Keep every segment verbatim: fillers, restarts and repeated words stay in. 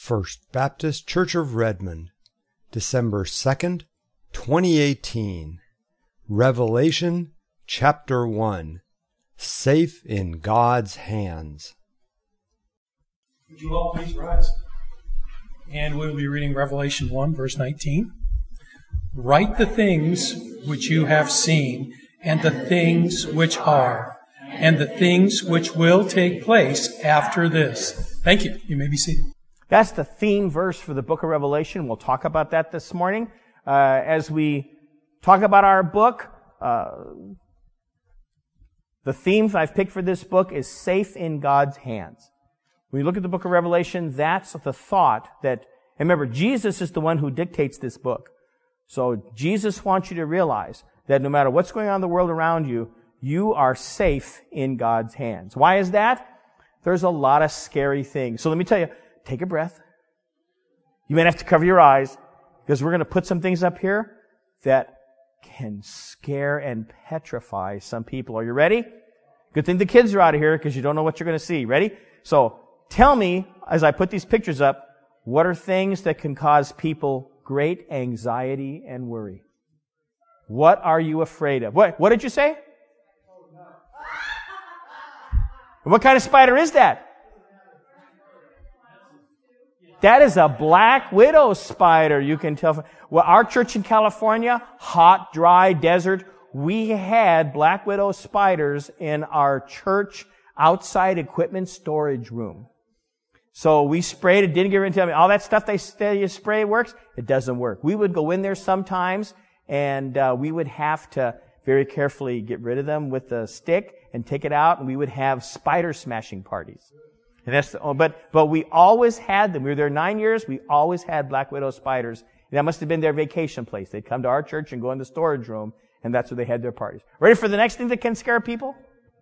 First Baptist Church of Redmond, December second, twenty eighteen. Revelation chapter one. Safe in God's hands. Would you all please rise? And we'll be reading Revelation one, verse nineteen. Write the things which you have seen, and the things which are, and the things which will take place after this. Thank you. You may be seated. That's the theme verse for the book of Revelation. We'll talk about that this morning. Uh, as we talk about our book, uh, the themes I've picked for this book is safe in God's hands. When you look at the book of Revelation, that's the thought that, and remember, Jesus is the one who dictates this book. So Jesus wants you to realize that no matter what's going on in the world around you, you are safe in God's hands. Why is that? There's a lot of scary things. So let me tell you, take a breath. You may have to cover your eyes because we're going to put some things up here that can scare and petrify some people. Are you ready? Good thing the kids are out of here because you don't know what you're going to see. Ready? So tell me, as I put these pictures up, what are things that can cause people great anxiety and worry? What are you afraid of? What, what did you say? What kind of spider is that? That is a black widow spider, you can tell. Well, our church in California, hot, dry, desert, we had black widow spiders in our church outside equipment storage room. So we sprayed it, didn't get rid of it. All that stuff they say you spray works, it doesn't work. We would go in there sometimes, and uh, we would have to very carefully get rid of them with a stick and take it out, and we would have spider smashing parties. And that's the, but but we always had them. We were there nine years. We always had black widow spiders. And that must have been their vacation place. They'd come to our church and go in the storage room, and that's where they had their parties. Ready for the next thing that can scare people?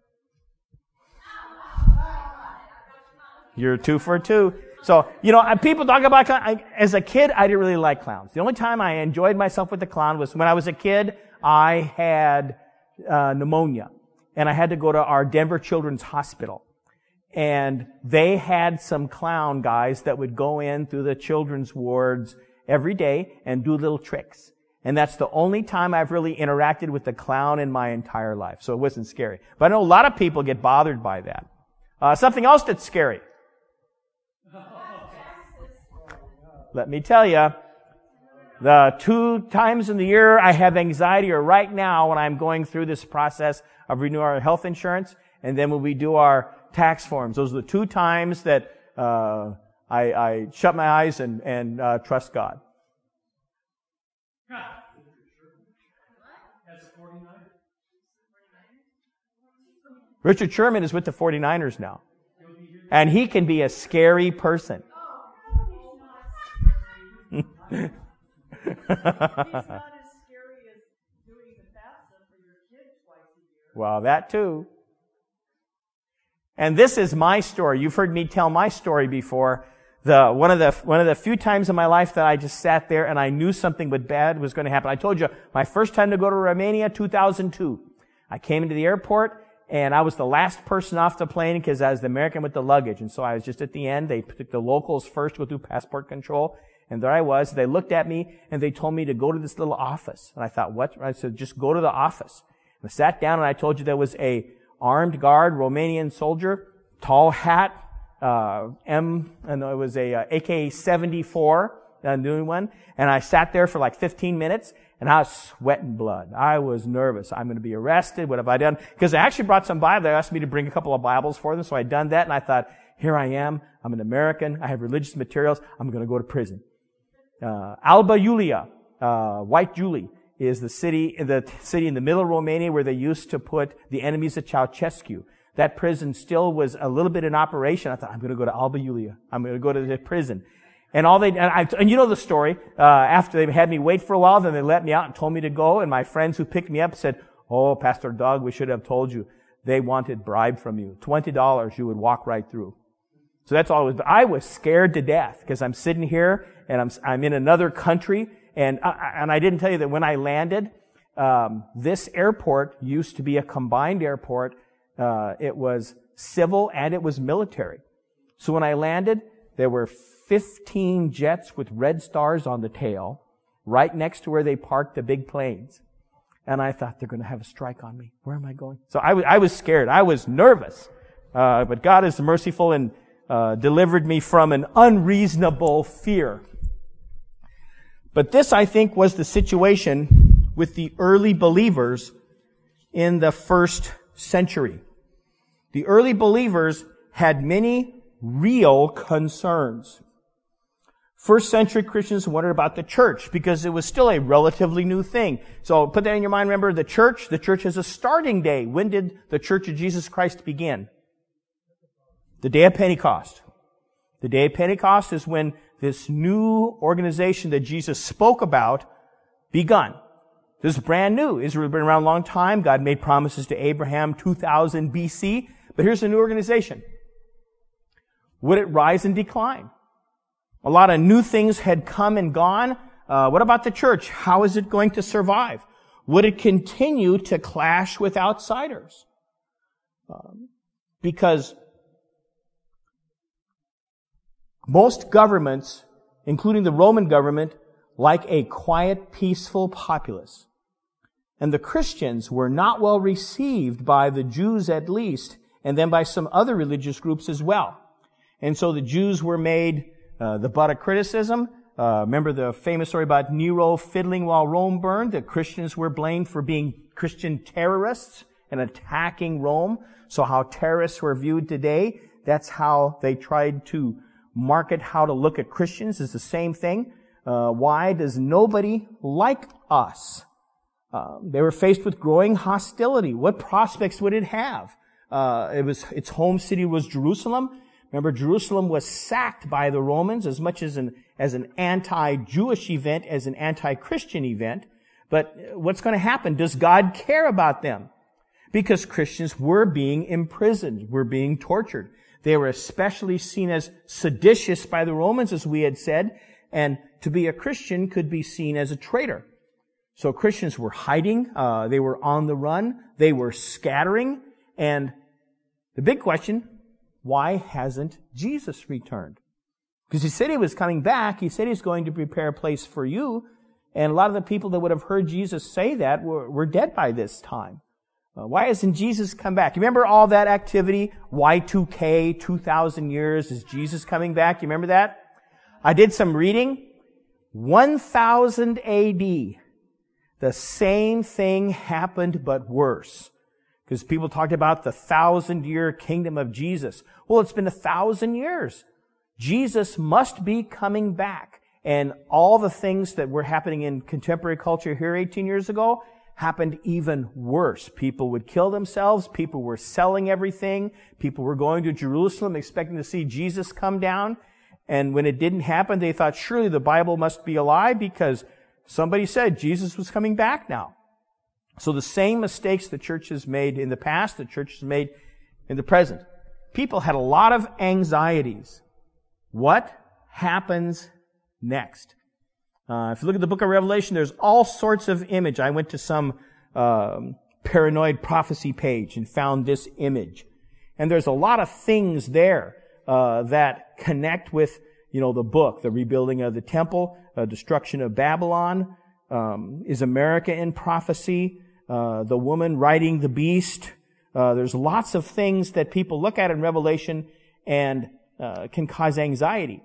You're two for two. So, you know, people talk about clowns. As a kid, I didn't really like clowns. The only time I enjoyed myself with the clown was when I was a kid, I had uh, pneumonia. And I had to go to our Denver Children's Hospital. And they had some clown guys that would go in through the children's wards every day and do little tricks. And that's the only time I've really interacted with the clown in my entire life. So it wasn't scary. But I know a lot of people get bothered by that. Uh, something else that's scary. Let me tell you, the two times in the year I have anxiety are right now when I'm going through this process of renewing our health insurance, and then when we do our tax forms. Those are the two times that uh, I, I shut my eyes and, and uh, trust God. Richard Sherman is with the forty-niners now. And he can be a scary person. He's not as scary as doing the FAFSA for your kid twice a year. Well, that too. And this is my story. You've heard me tell my story before. The one of the one of the few times in my life that I just sat there and I knew something but bad was going to happen. I told you my first time to go to Romania, two thousand two. I came into the airport and I was the last person off the plane because I was the American with the luggage, and so I was just at the end. They took the locals first to go through passport control. And there I was. They looked at me and they told me to go to this little office. And I thought, what? I said, just go to the office. And I sat down and I told you there was a armed guard, Romanian soldier, tall hat, uh, M, and it was a uh, A K seventy-four, a new one. And I sat there for like fifteen minutes and I was sweating blood. I was nervous. I'm going to be arrested. What have I done? Because I actually brought some Bibles. They asked me to bring a couple of Bibles for them. So I'd done that and I thought, here I am. I'm an American. I have religious materials. I'm going to go to prison. Uh, Alba Iulia, uh, White Julie, is the city, the city in the middle of Romania where they used to put the enemies of Ceausescu. That prison still was a little bit in operation. I thought, I'm going to go to Alba Iulia. I'm going to go to the prison. And all they, and, I, and you know the story, uh, after they had me wait for a while, then they let me out and told me to go, and my friends who picked me up said, oh, Pastor Doug, we should have told you. They wanted bribe from you. twenty dollars, you would walk right through. So that's all it was. But I was scared to death because I'm sitting here and I'm I'm in another country, and I, and I didn't tell you that when I landed, um, this airport used to be a combined airport. Uh, it was civil and it was military. So when I landed, there were fifteen jets with red stars on the tail right next to where they parked the big planes. And I thought, they're going to have a strike on me. Where am I going? So I was, I was scared. I was nervous. Uh, but God is merciful and uh, delivered me from an unreasonable fear. But this, I think, was the situation with the early believers in the first century. The early believers had many real concerns. First century Christians wondered about the church because it was still a relatively new thing. So put that in your mind. Remember the church? The church has a starting day. When did the Church of Jesus Christ begin? The day of Pentecost. The day of Pentecost is when this new organization that Jesus spoke about begun. This is brand new. Israel had been around a long time. God made promises to Abraham two thousand B C. But here's a new organization. Would it rise and decline? A lot of new things had come and gone. Uh, what about the church? How is it going to survive? Would it continue to clash with outsiders? Um, because most governments, including the Roman government, like a quiet, peaceful populace. And the Christians were not well received by the Jews at least, and then by some other religious groups as well. And so the Jews were made uh, the butt of criticism. Uh, remember the famous story about Nero fiddling while Rome burned? The Christians were blamed for being Christian terrorists and attacking Rome. So how terrorists were viewed today, that's how they tried to market how to look at Christians, is the same thing. Uh, why does nobody like us? Uh, they were faced with growing hostility. What prospects would it have? Uh, it was, its home city was Jerusalem. Remember, Jerusalem was sacked by the Romans as much as an, as an anti-Jewish event as an anti-Christian event. But what's going to happen? Does God care about them? Because Christians were being imprisoned, were being tortured. They were especially seen as seditious by the Romans, as we had said, and to be a Christian could be seen as a traitor. So Christians were hiding, uh, they were on the run, they were scattering, and the big question, why hasn't Jesus returned? Because he said he was coming back, he said he's going to prepare a place for you, and a lot of the people that would have heard Jesus say that were, were dead by this time. Uh, why hasn't Jesus come back? You remember all that activity? Y two K, two thousand years, is Jesus coming back? You remember that? I did some reading. one thousand A D, the same thing happened but worse. Because people talked about the thousand-year kingdom of Jesus. Well, it's been a thousand years. Jesus must be coming back. And all the things that were happening in contemporary culture here eighteen years ago happened even worse. People would kill themselves. People were selling everything. People were going to Jerusalem expecting to see Jesus come down. And when it didn't happen, they thought, surely the Bible must be a lie because somebody said Jesus was coming back now. So the same mistakes the church has made in the past, the church has made in the present. People had a lot of anxieties. What happens next? Uh, if you look at the book of Revelation, there's all sorts of image. I went to some um, paranoid prophecy page and found this image. And there's a lot of things there uh, that connect with, you know, the book, the rebuilding of the temple, uh, destruction of Babylon, um, is America in prophecy, uh, the woman riding the beast. Uh, there's lots of things that people look at in Revelation and uh, can cause anxiety.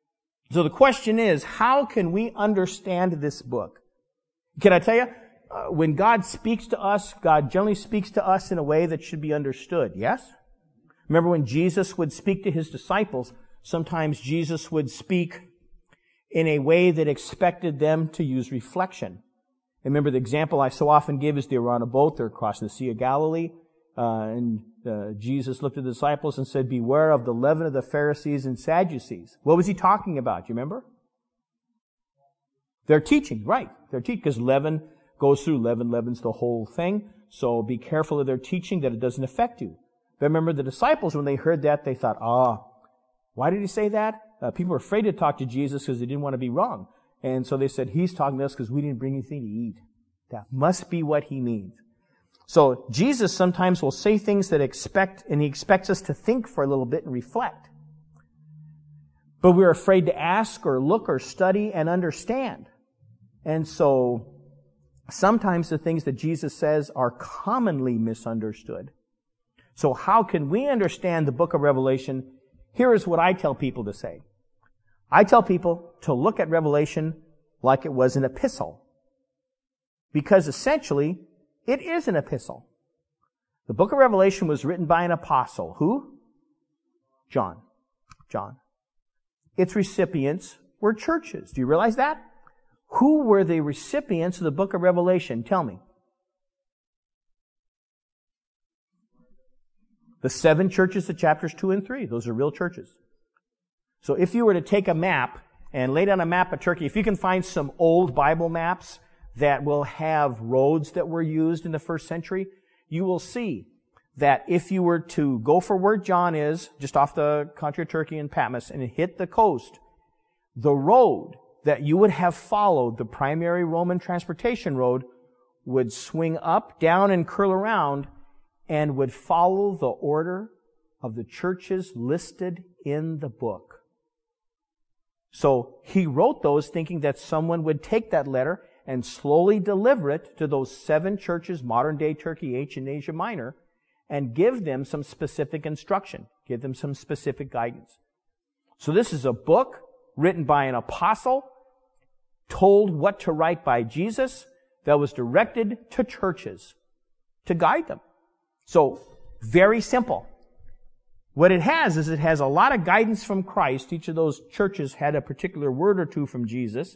So the question is, how can we understand this book? Can I tell you, uh, when God speaks to us, God generally speaks to us in a way that should be understood, yes? Remember when Jesus would speak to his disciples, sometimes Jesus would speak in a way that expected them to use reflection. And remember the example I so often give is they were on a boat, they're crossing the Sea of Galilee, uh, and uh, Jesus looked at the disciples and said, beware of the leaven of the Pharisees and Sadducees. What was he talking about? You remember? They're teaching, right. They're teaching, because leaven goes through, leaven leavens the whole thing. So be careful of their teaching that it doesn't affect you. But remember the disciples, when they heard that, they thought, ah, why did he say that? Uh, people were afraid to talk to Jesus because they didn't want to be wrong. And so they said, he's talking to us because we didn't bring anything to eat. That must be what he means. So Jesus sometimes will say things that expect, and he expects us to think for a little bit and reflect. But we're afraid to ask or look or study and understand. And so sometimes the things that Jesus says are commonly misunderstood. So how can we understand the book of Revelation? Here is what I tell people to say. I tell people to look at Revelation like it was an epistle. Because essentially, it is an epistle. The book of Revelation was written by an apostle. Who? John. John. Its recipients were churches. Do you realize that? Who were the recipients of the book of Revelation? Tell me. The seven churches of chapters two and three. Those are real churches. So if you were to take a map and lay down a map of Turkey, if you can find some old Bible maps that will have roads that were used in the first century, you will see that if you were to go for where John is, just off the country of Turkey in Patmos, and hit the coast, the road that you would have followed, the primary Roman transportation road, would swing up, down, and curl around, and would follow the order of the churches listed in the book. So he wrote those thinking that someone would take that letter and slowly deliver it to those seven churches, modern-day Turkey, ancient Asia Minor, and give them some specific instruction, give them some specific guidance. So this is a book written by an apostle, told what to write by Jesus, that was directed to churches to guide them. So, very simple. What it has is it has a lot of guidance from Christ. Each of those churches had a particular word or two from Jesus.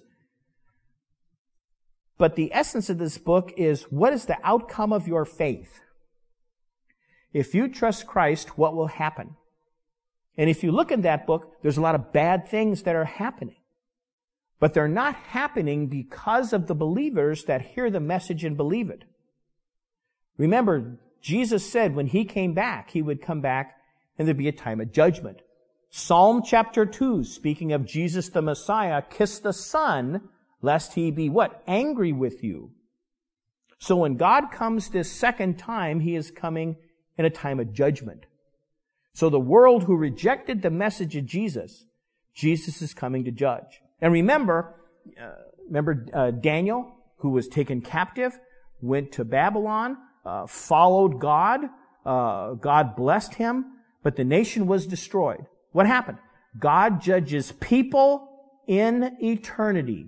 But the essence of this book is, what is the outcome of your faith? If you trust Christ, what will happen? And if you look in that book, there's a lot of bad things that are happening. But they're not happening because of the believers that hear the message and believe it. Remember, Jesus said when He came back, He would come back and there'd be a time of judgment. Psalm chapter two, speaking of Jesus the Messiah, kiss the Son, lest He be what? Angry with you. So when God comes this second time, He is coming in a time of judgment. So the world who rejected the message of Jesus, Jesus is coming to judge. And remember, uh, remember uh, Daniel, who was taken captive, went to Babylon, uh, followed God. Uh, God blessed him, but the nation was destroyed. What happened? God judges people in eternity.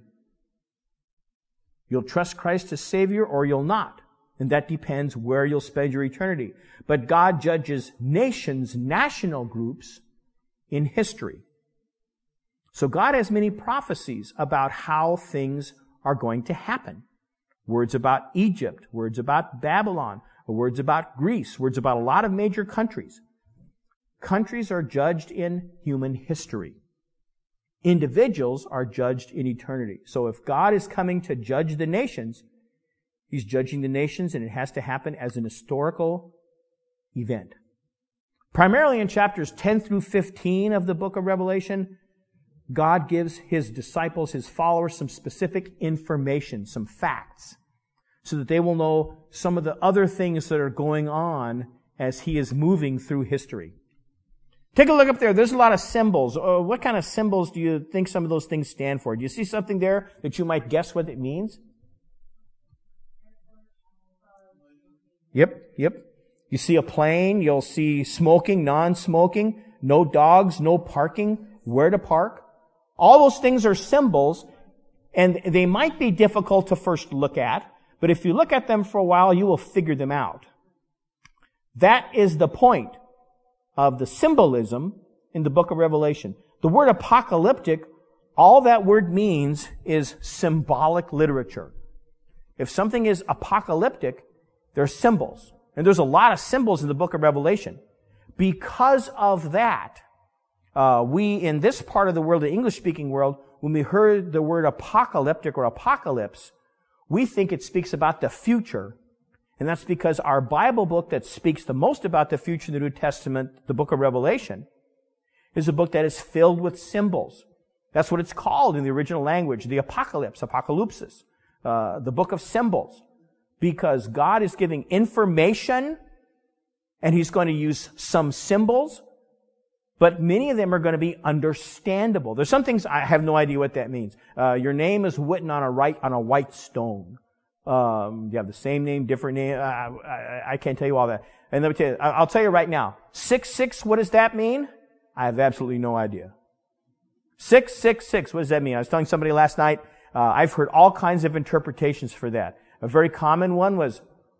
You'll trust Christ as Savior or you'll not. And that depends where you'll spend your eternity. But God judges nations, national groups, in history. So God has many prophecies about how things are going to happen. Words about Egypt, words about Babylon, words about Greece, words about a lot of major countries. Countries are judged in human history. Individuals are judged in eternity. So if God is coming to judge the nations, He's judging the nations, and it has to happen as an historical event. Primarily in chapters ten through fifteen of the book of Revelation, God gives His disciples, His followers, some specific information, some facts, so that they will know some of the other things that are going on as He is moving through history. Take a look up there. There's a lot of symbols. Uh, what kind of symbols do you think some of those things stand for? Do you see something there that you might guess what it means? Yep, yep. You see a plane, you'll see smoking, non-smoking, no dogs, no parking, where to park. All those things are symbols, and they might be difficult to first look at, but if you look at them for a while, you will figure them out. That is the point of the symbolism in the book of Revelation. The word apocalyptic, all that word means is symbolic literature. If something is apocalyptic, there are symbols. And there's a lot of symbols in the book of Revelation. Because of that, uh, we in this part of the world, the English-speaking world, when we heard the word apocalyptic or apocalypse, we think it speaks about the future. And that's because our Bible book that speaks the most about the future in the New Testament, the book of Revelation, is a book that is filled with symbols. That's what it's called in the original language, the apocalypse, apocalypsis, uh, the book of symbols. Because God is giving information, and He's going to use some symbols but many of them are going to be understandable. There's some things I have no idea what that means. Uh, your name is written on a right on a white stone. Um, you have the same name, different name. I, I, I can't tell you all that. And let me tell you, I'll tell you right now. Six six. What does that mean? I have absolutely no idea. Six six six. What does that mean? I was telling somebody last night. Uh, I've heard all kinds of interpretations for that. A very common one was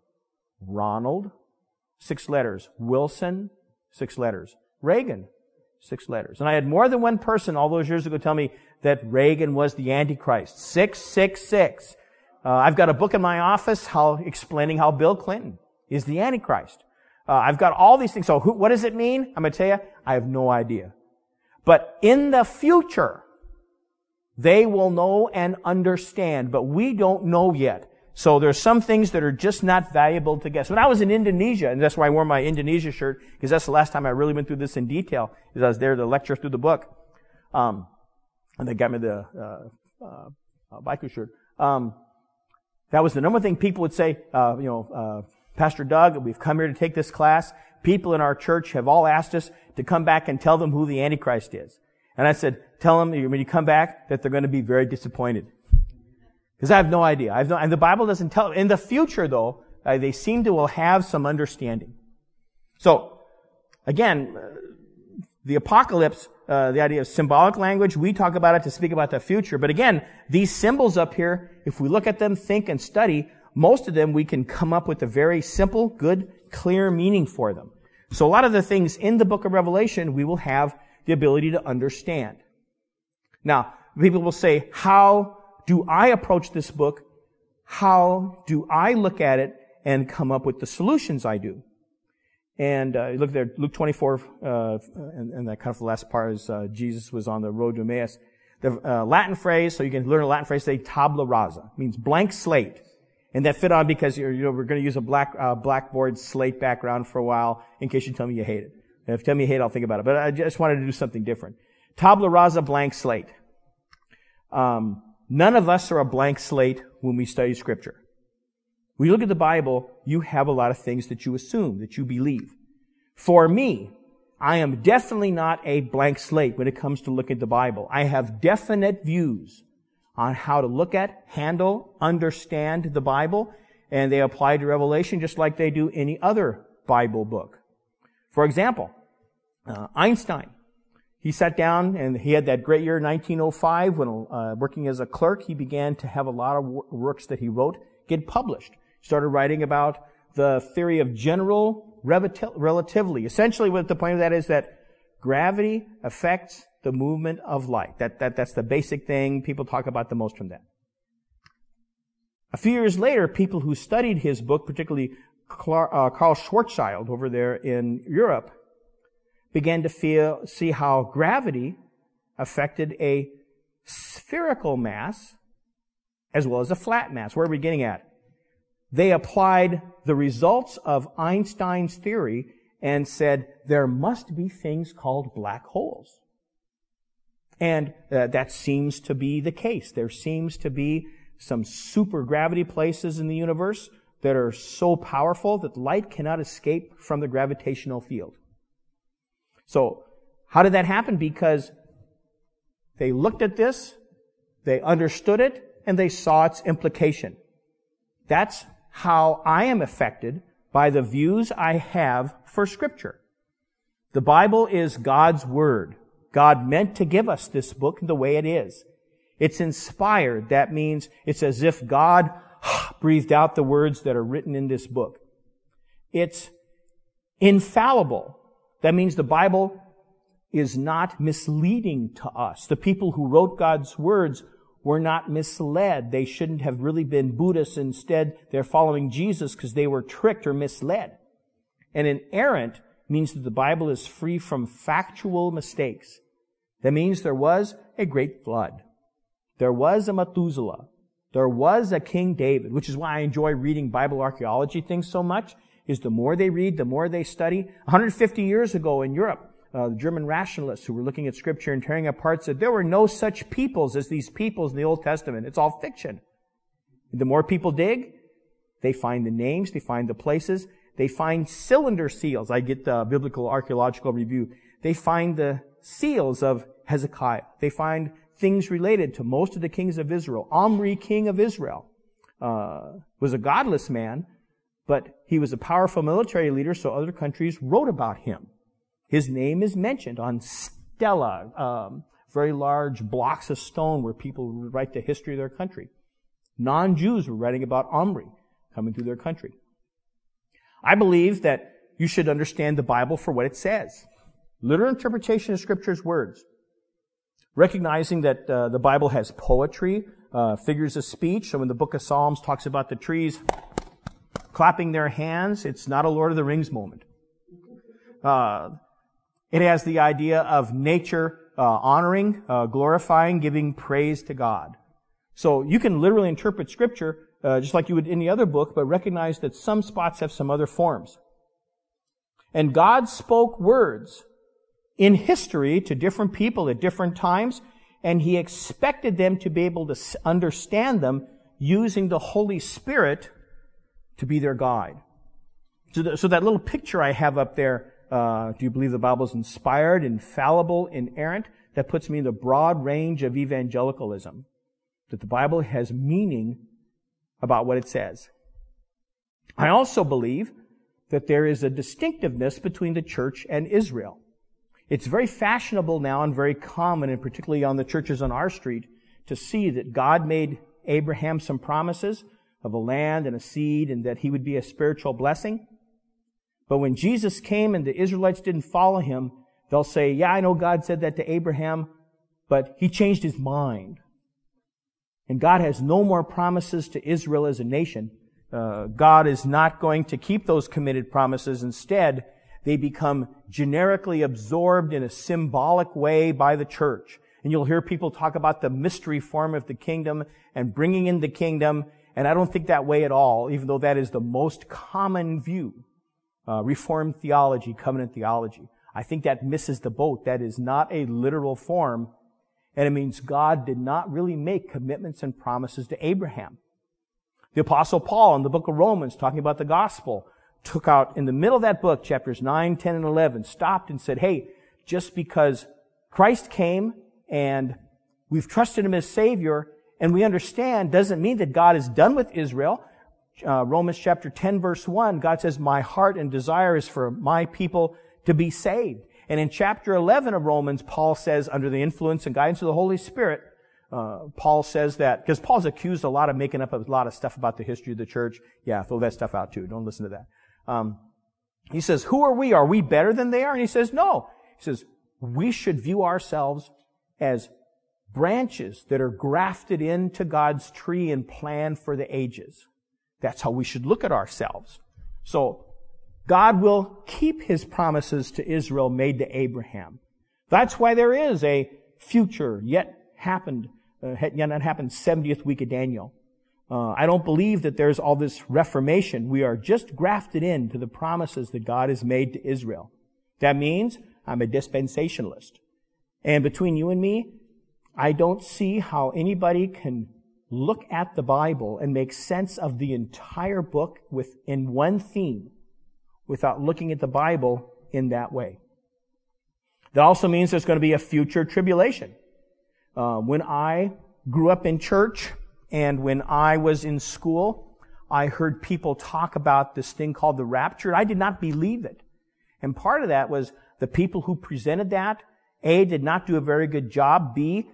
Ronald, six letters. Wilson, six letters. Reagan, six letters. And I had more than one person all those years ago tell me that Reagan was the Antichrist. Six six six. Uh, I've got a book in my office how explaining how Bill Clinton is the Antichrist. Uh, I've got all these things. So who, what does it mean? I'm going to tell you, I have no idea. But in the future, they will know and understand, but we don't know yet. So there's some things that are just not valuable to guess. When I was in Indonesia, and that's why I wore my Indonesia shirt, because that's the last time I really went through this in detail, because I was there to lecture through the book. Um, and they got me the uh, uh, uh, biker shirt. Um, that was the number one thing people would say, uh, you know, uh, Pastor Doug, we've come here to take this class. People in our church have all asked us to come back and tell them who the Antichrist is. And I said, tell them when you come back that they're going to be very disappointed. Because I have no idea. I have no, and the Bible doesn't tell. In the future, though, uh, they seem to will have some understanding. So, again, uh, the apocalypse, uh, the idea of symbolic language, we talk about it to speak about the future. But again, these symbols up here, if we look at them, think, and study, most of them we can come up with a very simple, good, clear meaning for them. So a lot of the things in the book of Revelation, we will have the ability to understand. Now, people will say, how do I approach this book? How do I look at it and come up with the solutions I do? And uh, look there, Luke twenty-four, uh, and, and that kind of the last part is uh, Jesus was on the road to Emmaus. The uh, Latin phrase, so you can learn a Latin phrase, say tabula rasa, means blank slate. And that fit on because you're, you know, we're going to use a black uh, blackboard slate background for a while in case you tell me you hate it. And if you tell me you hate it, I'll think about it. But I just wanted to do something different. Tabula rasa, blank slate. Um, none of us are a blank slate when we study Scripture. When you look at the Bible, you have a lot of things that you assume, that you believe. For me, I am definitely not a blank slate when it comes to looking at the Bible. I have definite views on how to look at, handle, understand the Bible, and they apply to Revelation just like they do any other Bible book. For example, uh, Einstein, he sat down and he had that great year, nineteen oh five, when uh, working as a clerk, he began to have a lot of works that he wrote get published. He started writing about the theory of general relativity. Essentially, what the point of that is that gravity affects the movement of light. That, that, that's the basic thing people talk about the most from that. A few years later, people who studied his book, particularly Carl Schwarzschild over there in Europe, began to feel, see how gravity affected a spherical mass as well as a flat mass. Where are we getting at? They applied the results of Einstein's theory and said there must be things called black holes. And uh, that seems to be the case. There seems to be some supergravity places in the universe that are so powerful that light cannot escape from the gravitational field. So, how did that happen? Because they looked at this, they understood it, and they saw its implication. That's how I am affected by the views I have for Scripture. The Bible is God's Word. God meant to give us this book the way it is. It's inspired. That means it's as if God breathed out the words that are written in this book. It's infallible. That means the Bible is not misleading to us. The people who wrote God's words were not misled. They shouldn't have really been Buddhists. Instead, they're following Jesus because they were tricked or misled. And inerrant means that the Bible is free from factual mistakes. That means there was a great flood. There was a Methuselah. There was a King David, which is why I enjoy reading Bible archaeology things so much, is the more they read, the more they study. one hundred fifty years ago in Europe, uh, the German rationalists who were looking at Scripture and tearing apart said there were no such peoples as these peoples in the Old Testament. It's all fiction. The more people dig, they find the names, they find the places, they find cylinder seals. I get the Biblical Archaeological Review. they find the seals of Hezekiah. They find things related to most of the kings of Israel. Omri, king of Israel, uh, was a godless man, but he was a powerful military leader, so other countries wrote about him. His name is mentioned on stela, um, very large blocks of stone where people write the history of their country. Non-Jews were writing about Omri coming through their country. I believe that you should understand the Bible for what it says. Literal interpretation of Scripture's words. Recognizing that uh, the Bible has poetry, uh, figures of speech. So when the book of Psalms talks about the trees clapping their hands, it's not a Lord of the Rings moment. Uh, it has the idea of nature uh, honoring, uh, glorifying, giving praise to God. So you can literally interpret Scripture uh, just like you would any other book, but recognize that some spots have some other forms. And God spoke words in history to different people at different times, and He expected them to be able to understand them using the Holy Spirit to be their guide. So, the, so that little picture I have up there, uh, do you believe the Bible is inspired, infallible, inerrant? That puts me in the broad range of evangelicalism. That the Bible has meaning about what it says. I also believe that there is a distinctiveness between the church and Israel. It's very fashionable now and very common, and particularly on the churches on our street, to see that God made Abraham some promises of a land and a seed and that he would be a spiritual blessing. But when Jesus came and the Israelites didn't follow him, they'll say, yeah, I know God said that to Abraham, but he changed his mind. And God has no more promises to Israel as a nation. Uh, God is not going to keep those committed promises. Instead, they become generically absorbed in a symbolic way by the church. And you'll hear people talk about the mystery form of the kingdom and bringing in the kingdom. And I don't think that way at all, even though that is the most common view. Uh, Reformed theology, covenant theology. I think that misses the boat. That is not a literal form. And it means God did not really make commitments and promises to Abraham. The Apostle Paul in the book of Romans, talking about the gospel, took out in the middle of that book, chapters nine, ten, and eleven, stopped and said, hey, just because Christ came and we've trusted Him as Savior and we understand doesn't mean that God is done with Israel. Uh, Romans chapter ten, verse one, God says, my heart and desire is for my people to be saved. And in chapter eleven of Romans, Paul says, under the influence and guidance of the Holy Spirit, uh, Paul says that, because Paul's accused a lot of making up a lot of stuff about the history of the church. Yeah, throw that stuff out too. Don't listen to that. Um, he says, who are we? Are we better than they are? And he says, no. He says, we should view ourselves as branches that are grafted into God's tree and plan for the ages. That's how we should look at ourselves. So, God will keep His promises to Israel made to Abraham. That's why there is a future yet happened, uh, yet not happened seventieth week of Daniel. Uh, I don't believe that there's all this reformation. We are just grafted into the promises that God has made to Israel. That means I'm a dispensationalist. And between you and me, I don't see how anybody can look at the Bible and make sense of the entire book within one theme without looking at the Bible in that way. That also means there's going to be a future tribulation. Uh, when I grew up in church and when I was in school, I heard people talk about this thing called the rapture. I did not believe it. And part of that was the people who presented that, A, did not do a very good job. B,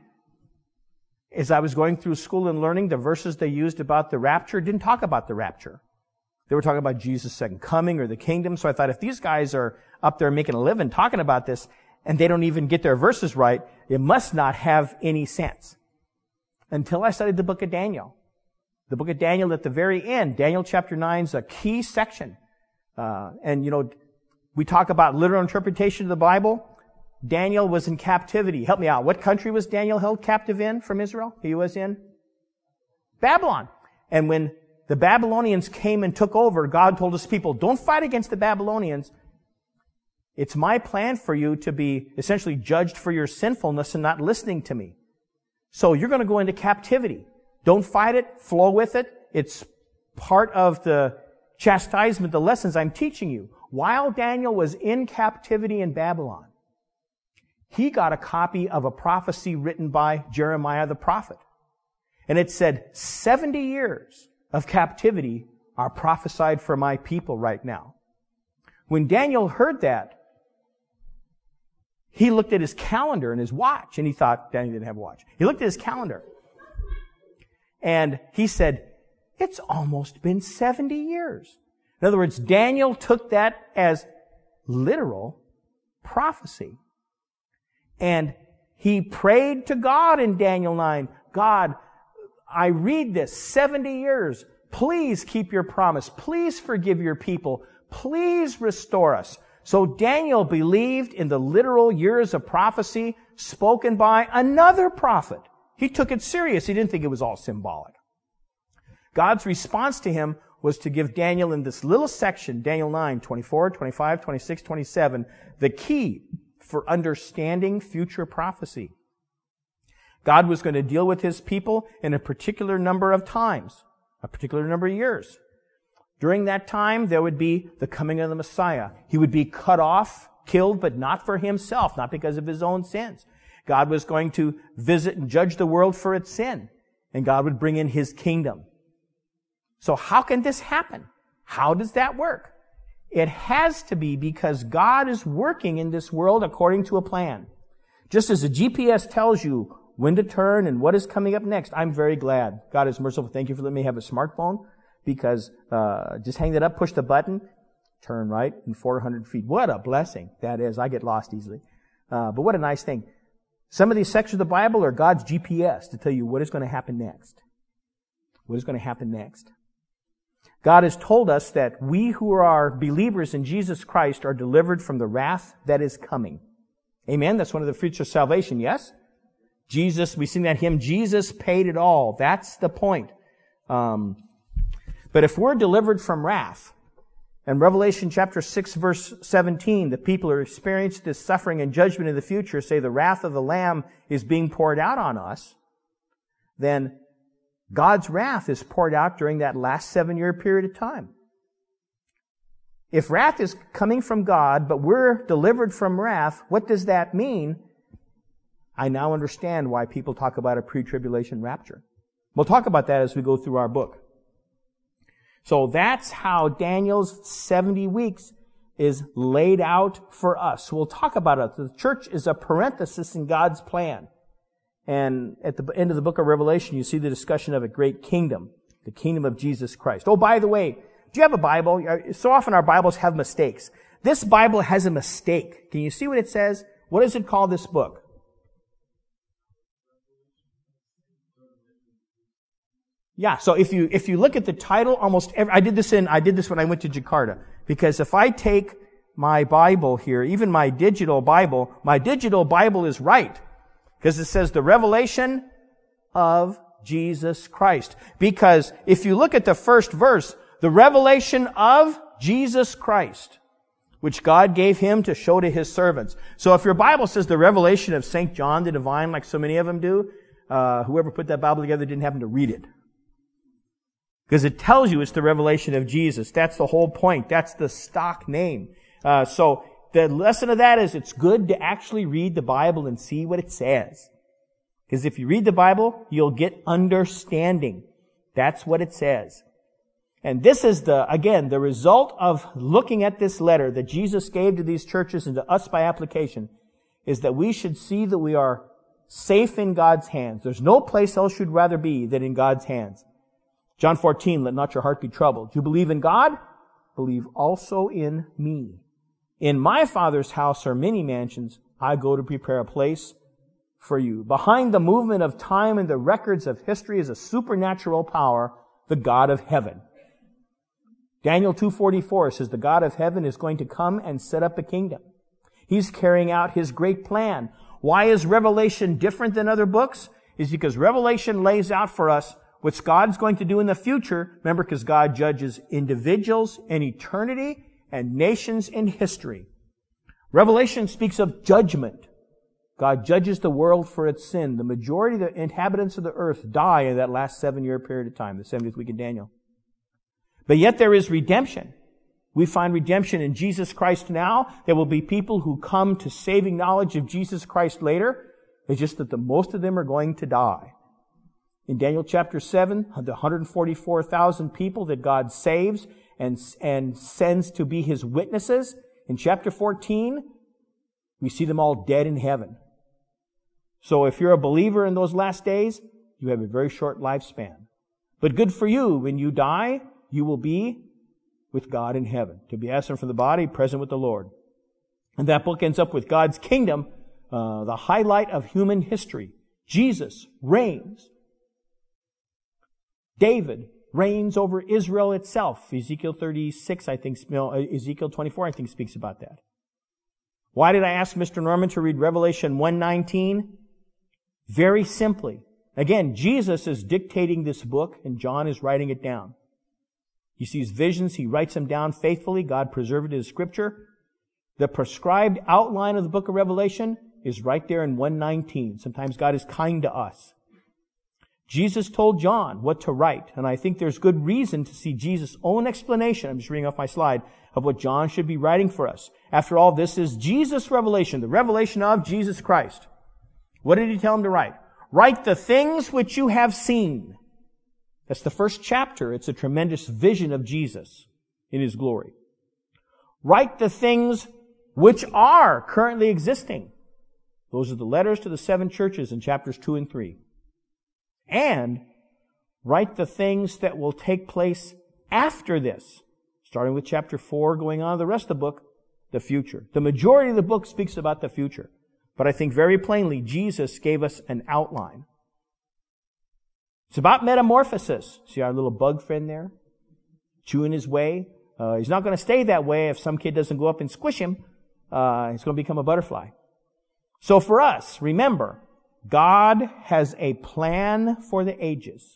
as I was going through school and learning, the verses they used about the rapture didn't talk about the rapture. They were talking about Jesus' second coming or the kingdom. So I thought, if these guys are up there making a living talking about this and they don't even get their verses right, it must not have any sense. Until I studied the book of Daniel. The book of Daniel at the very end, Daniel chapter nine is a key section. Uh, and, you know, we talk about literal interpretation of the Bible. Daniel was in captivity. Help me out. What country was Daniel held captive in from Israel? He was in Babylon. And when the Babylonians came and took over, God told His people, don't fight against the Babylonians. It's my plan for you to be essentially judged for your sinfulness and not listening to me. So you're going to go into captivity. Don't fight it. Flow with it. It's part of the chastisement, the lessons I'm teaching you. While Daniel was in captivity in Babylon, he got a copy of a prophecy written by Jeremiah the prophet. And it said, seventy years of captivity are prophesied for my people right now. When Daniel heard that, he looked at his calendar and his watch, and he thought, Daniel didn't have a watch. He looked at his calendar, and he said, it's almost been seventy years. In other words, Daniel took that as literal prophecy. And he prayed to God in Daniel nine, God, I read this, seventy years. Please keep your promise. Please forgive your people. Please restore us. So Daniel believed in the literal years of prophecy spoken by another prophet. He took it serious. He didn't think it was all symbolic. God's response to him was to give Daniel in this little section, Daniel nine, twenty-four, twenty-five, twenty-six, twenty-seven, the key for understanding future prophecy. God was going to deal with his people in a particular number of times, a particular number of years. During that time, there would be the coming of the Messiah. He would be cut off, killed, but not for himself, not because of his own sins. God was going to visit and judge the world for its sin, and God would bring in his kingdom. So how can this happen? How does that work? It has to be because God is working in this world according to a plan. Just as a G P S tells you when to turn and what is coming up next, I'm very glad. God is merciful. Thank you for letting me have a smartphone, because uh just hang that up, push the button, turn right in four hundred feet. What a blessing that is. I get lost easily. Uh, but what a nice thing. Some of these sections of the Bible are God's G P S to tell you what is going to happen next. What is going to happen next? God has told us that we who are believers in Jesus Christ are delivered from the wrath that is coming. Amen? That's one of the fruits of salvation, yes? Jesus, we sing that hymn, Jesus paid it all. That's the point. Um, but if we're delivered from wrath, and Revelation chapter six verse seventeen, the people who experience this suffering and judgment in the future say the wrath of the Lamb is being poured out on us, then God's wrath is poured out during that last seven-year period of time. If wrath is coming from God, but we're delivered from wrath, what does that mean? I now understand why people talk about a pre-tribulation rapture. We'll talk about that as we go through our book. So that's how Daniel's seventy weeks is laid out for us. We'll talk about it. The church is a parenthesis in God's plan. And at the end of the book of Revelation, you see the discussion of a great kingdom, the kingdom of Jesus Christ. Oh, by the way, do you have a Bible? So often our Bibles have mistakes. This Bible has a mistake. Can you see what it says? What does it call this book? Yeah, so if you if you look at the title, almost every, I did this in I did this when I went to Jakarta, because if I take my Bible here, even my digital Bible, my digital Bible is right. Because it says the revelation of Jesus Christ. Because if you look at the first verse, the revelation of Jesus Christ, which God gave him to show to his servants. So if your Bible says the revelation of Saint John the Divine, like so many of them do, uh, whoever put that Bible together didn't happen to read it. Because it tells you it's the revelation of Jesus. That's the whole point. That's the stock name. Uh, so the lesson of that is it's good to actually read the Bible and see what it says. Because if you read the Bible, you'll get understanding. That's what it says. And this is the, again, the result of looking at this letter that Jesus gave to these churches and to us by application, is that we should see that we are safe in God's hands. There's no place else you'd rather be than in God's hands. John fourteen, let not your heart be troubled. You believe in God? Believe also in me. In my Father's house are many mansions. I go to prepare a place for you. Behind the movement of time and the records of history is a supernatural power, the God of heaven. Daniel two forty-four says the God of heaven is going to come and set up a kingdom. He's carrying out his great plan. Why is Revelation different than other books? Is because Revelation lays out for us what God's going to do in the future. Remember, because God judges individuals in eternity and nations in history. Revelation speaks of judgment. God judges the world for its sin. The majority of the inhabitants of the earth die in that last seven-year period of time, the seventieth week of Daniel. But yet there is redemption. We find redemption in Jesus Christ now. There will be people who come to saving knowledge of Jesus Christ later. It's just that the most of them are going to die. In Daniel chapter seven, the one hundred forty-four thousand people that God saves and, and sends to be His witnesses. In chapter fourteen, we see them all dead in heaven. So if you're a believer in those last days, you have a very short lifespan. But good for you, when you die, you will be with God in heaven, to be absent from the body, present with the Lord. And that book ends up with God's kingdom, uh, the highlight of human history. Jesus reigns. David reigns over Israel itself. Ezekiel thirty-six, I think, no, Ezekiel twenty-four, I think, speaks about that. Why did I ask Mister Norman to read Revelation one nineteen? Very simply. Again, Jesus is dictating this book, and John is writing it down. He sees visions, he writes them down faithfully. God preserved it as Scripture. The prescribed outline of the book of Revelation is right there in one nineteen. Sometimes God is kind to us. Jesus told John what to write, and I think there's good reason to see Jesus' own explanation, I'm just reading off my slide, of what John should be writing for us. After all, this is Jesus' revelation, the revelation of Jesus Christ. What did he tell him to write? Write the things which you have seen. That's the first chapter. It's a tremendous vision of Jesus in His glory. Write the things which are currently existing. Those are the letters to the seven churches in chapters two and three. And write the things that will take place after this, starting with chapter four, going on the rest of the book, the future. The majority of the book speaks about the future. But I think very plainly, Jesus gave us an outline. It's about metamorphosis. See our little bug friend there? Chewing his way. Uh, he's not going to stay that way if some kid doesn't go up and squish him. Uh, he's going to become a butterfly. So for us, remember, God has a plan for the ages.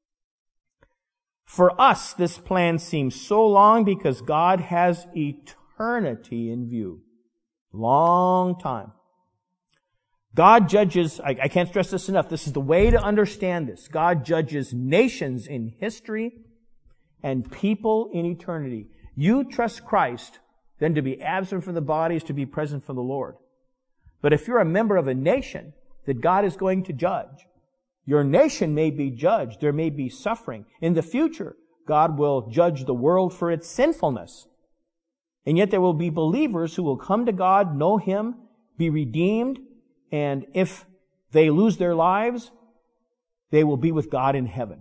For us, this plan seems so long because God has eternity in view. Long time. God judges, I, I can't stress this enough, this is the way to understand this. God judges nations in history and people in eternity. You trust Christ, then to be absent from the body is to be present for the Lord. But if you're a member of a nation that God is going to judge, your nation may be judged, there may be suffering. In the future, God will judge the world for its sinfulness. And yet there will be believers who will come to God, know Him, be redeemed, and if they lose their lives, they will be with God in heaven.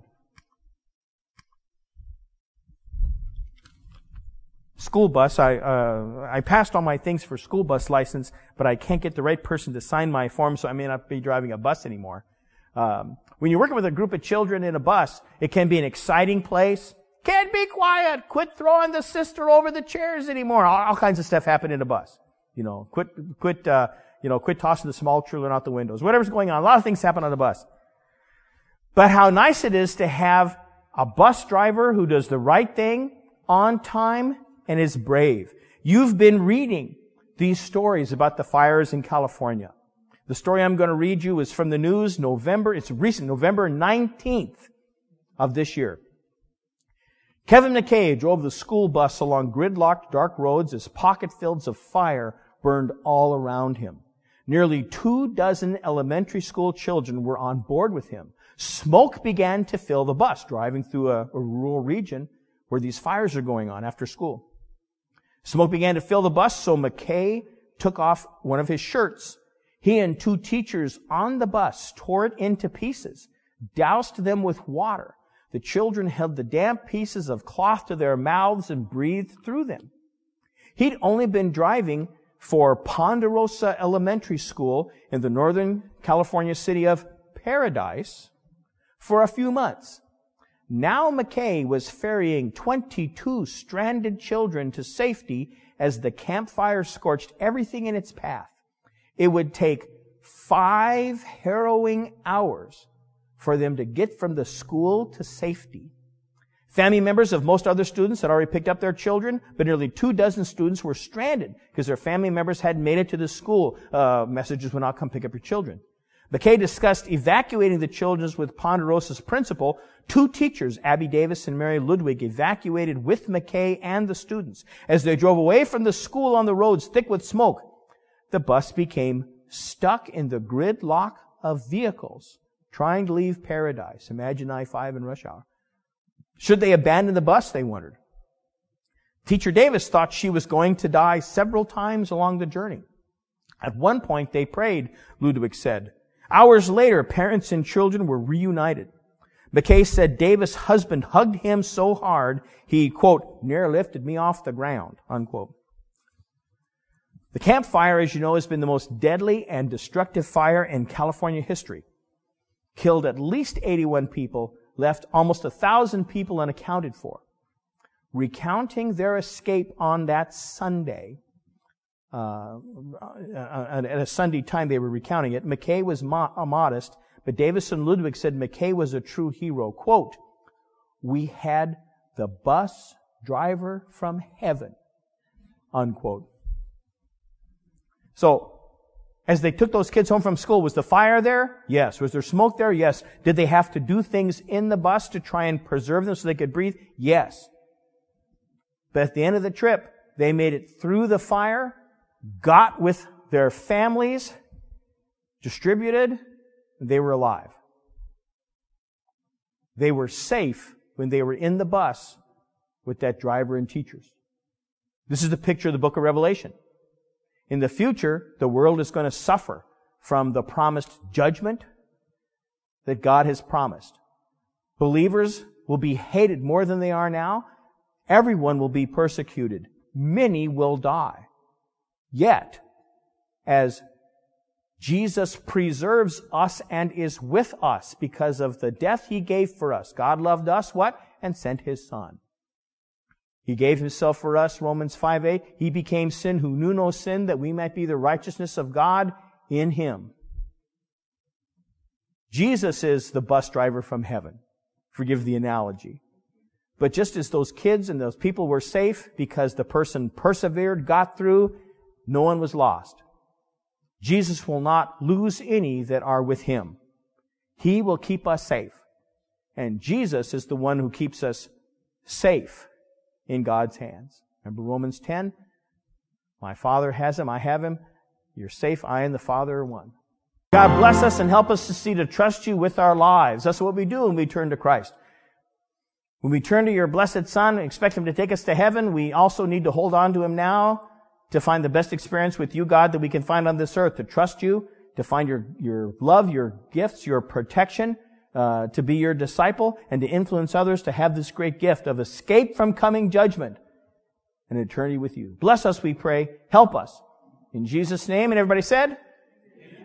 School bus, I uh, I passed all my things for school bus license, but I can't get the right person to sign my form, so I may not be driving a bus anymore. Um, when you're working with a group of children in a bus, it can be an exciting place. Can't be quiet. Quit throwing the sister over the chairs anymore. All, all kinds of stuff happen in a bus. You know, quit quit uh, you know, quit tossing the small children out the windows. Whatever's going on, a lot of things happen on the bus. But how nice it is to have a bus driver who does the right thing on time and is brave. You've been reading these stories about the fires in California. The story I'm going to read you is from the news, November, it's recent, November nineteenth of this year. Kevin McKay drove the school bus along gridlocked dark roads as pocket fields of fire burned all around him. Nearly two dozen elementary school children were on board with him. Smoke began to fill the bus, driving through a, a rural region where these fires are going on after school. Smoke began to fill the bus, so McKay took off one of his shirts. He and two teachers on the bus tore it into pieces, doused them with water. The children held the damp pieces of cloth to their mouths and breathed through them. He'd only been driving for Ponderosa Elementary School in the Northern California city of Paradise for a few months. Now McKay was ferrying twenty-two stranded children to safety as the campfire scorched everything in its path. It would take five harrowing hours for them to get from the school to safety. Family members of most other students had already picked up their children, but nearly two dozen students were stranded because their family members hadn't made it to the school. Uh, messages went out, come pick up your children. McKay discussed evacuating the children with Ponderosa's principle. Two teachers, Abby Davis and Mary Ludwig, evacuated with McKay and the students. As they drove away from the school on the roads thick with smoke, the bus became stuck in the gridlock of vehicles trying to leave Paradise. Imagine I five in rush hour. Should they abandon the bus, they wondered. Teacher Davis thought she was going to die several times along the journey. At one point, they prayed, Ludwig said. Hours later, parents and children were reunited. McKay said Davis' husband hugged him so hard, he, quote, near lifted me off the ground, unquote. The Camp Fire, as you know, has been the most deadly and destructive fire in California history. Killed at least eighty-one people, left almost a thousand people unaccounted for. Recounting their escape on that Sunday, uh, at a Sunday time they were recounting it, McKay was mo- modest, but Davis and Ludwig said McKay was a true hero. Quote, we had the bus driver from heaven, unquote. So, as they took those kids home from school, was the fire there? Yes. Was there smoke there? Yes. Did they have to do things in the bus to try and preserve them so they could breathe? Yes. But at the end of the trip, they made it through the fire, got with their families, distributed, and they were alive. They were safe when they were in the bus with that driver and teachers. This is the picture of the book of Revelation. In the future, the world is going to suffer from the promised judgment that God has promised. Believers will be hated more than they are now. Everyone will be persecuted. Many will die. Yet, as Jesus preserves us and is with us because of the death He gave for us, God loved us, what? And sent His Son. He gave Himself for us, Romans five eight. He became sin who knew no sin, that we might be the righteousness of God in Him. Jesus is the bus driver from heaven. Forgive the analogy. But just as those kids and those people were safe because the person persevered, got through, no one was lost. Jesus will not lose any that are with Him. He will keep us safe. And Jesus is the one who keeps us safe in God's hands. Remember Romans ten? My Father has Him, I have Him. You're safe, I and the Father are one. God bless us and help us to see to trust You with our lives. That's what we do when we turn to Christ. When we turn to Your blessed Son and expect Him to take us to heaven, we also need to hold on to Him now to find the best experience with You, God, that we can find on this earth, to trust You, to find Your, your love, Your gifts, Your protection, Uh, to be Your disciple and to influence others to have this great gift of escape from coming judgment and eternity with You. Bless us, we pray. Help us. In Jesus' name, and everybody said,